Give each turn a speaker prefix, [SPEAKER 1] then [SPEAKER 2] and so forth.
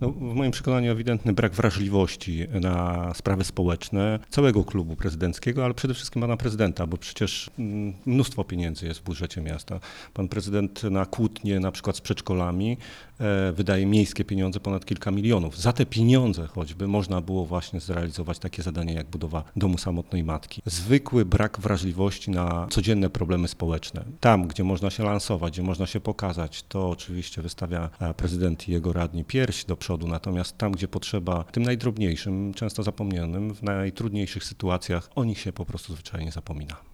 [SPEAKER 1] No, w moim przekonaniu ewidentny brak wrażliwości na sprawy społeczne całego klubu prezydenckiego, ale przede wszystkim pana prezydenta, bo przecież mnóstwo pieniędzy jest w budżecie miasta. Pan prezydent na kłótnie na przykład z przedszkolami wydaje miejskie pieniądze ponad kilka milionów. Za te pieniądze choćby można było właśnie zrealizować takie zadanie jak budowa domu samotnej matki. Zwykły brak wrażliwości na codzienne problemy społeczne. Tam, gdzie można się lansować, gdzie można się pokazać, to oczywiście wystawia prezydent i jego radni pierś do przodu, natomiast tam, gdzie potrzeba, tym najdrobniejszym, często zapomnianym, w najtrudniejszych sytuacjach, o nich się po prostu zwyczajnie zapomina.